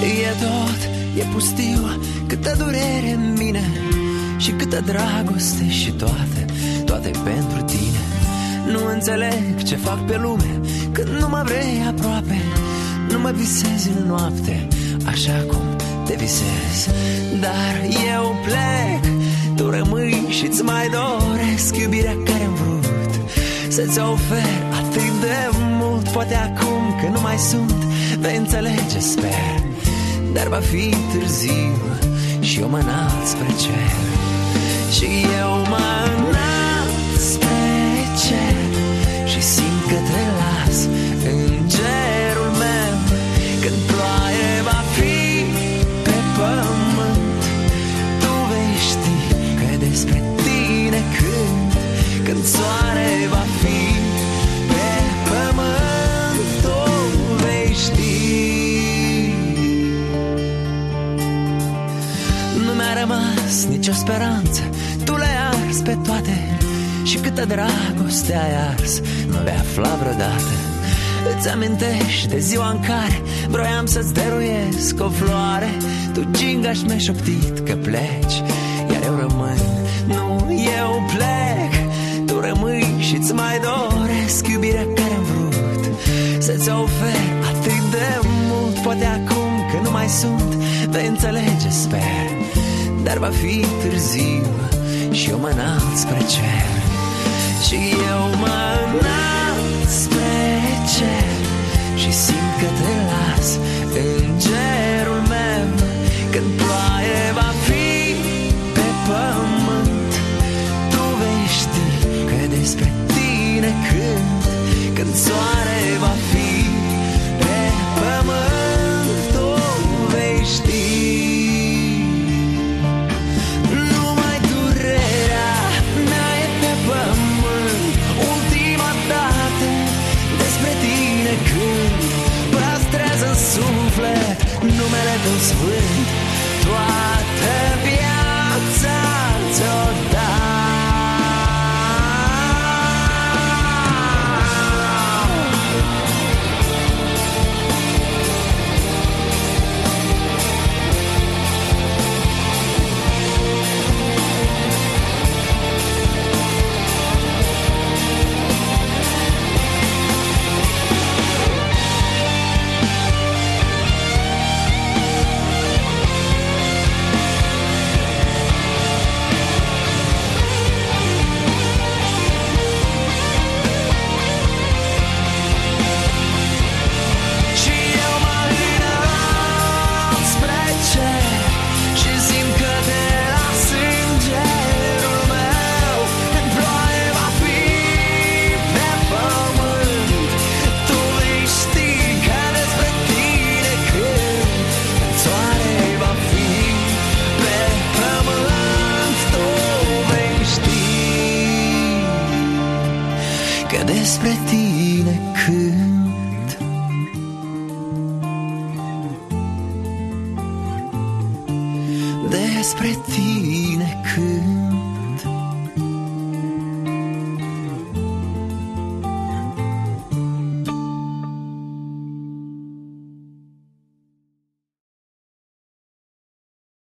E tot, e pustiu, câtă durere în mine și câtă dragoste și toate pentru tine. Nu înțeleg ce fac pe lume când nu mă vrei aproape. Nu mă visezi în noapte așa cum te visez. Dar eu plec, tu rămâi și-ți mai doresc iubirea care-am vrut să-ți ofer atât de mult. Poate acum că nu mai sunt, vei înțelege, sper. Dar va fi târziu și eu mă înalt spre cer. Și eu mă înalt spre cer și simt că te las în cerul meu. Când ploaie va fi pe pământ, tu vei ști că despre tine cânt. Când soare va fi pe pământ, tu vei ști. Nu mi-a rămas nicio speranță, tu le-ai ars pe toate. Și câtă dragoste ai ars, nu vei afla vreodată. Îți amintești de ziua în care vroiam să-ți dăruiesc o floare. Tu, gingaș, mi-ai șoptit că pleci, iar eu rămân. Nu, eu plec, tu rămâi și-ți mai doresc iubirea care-am vrut să-ți ofer atât de mult. Poate acum că nu mai sunt, vei înțelege, sper. Dar va fi târziu și eu mă înalt spre cer. Și eu mă înalt spre cer și simt că te las în cerul meu. Când ploaie va fi pe pământ, tu vei ști că despre tine cânt. Când soare va fi pe pământ, tu vei ști. Numai durerea mea e pe pământ, ultima dată despre tine cânt. Păstrează în suflet numele tău sfânt, toată viața ți-o dau. Că despre tine cânt. Despre tine cânt.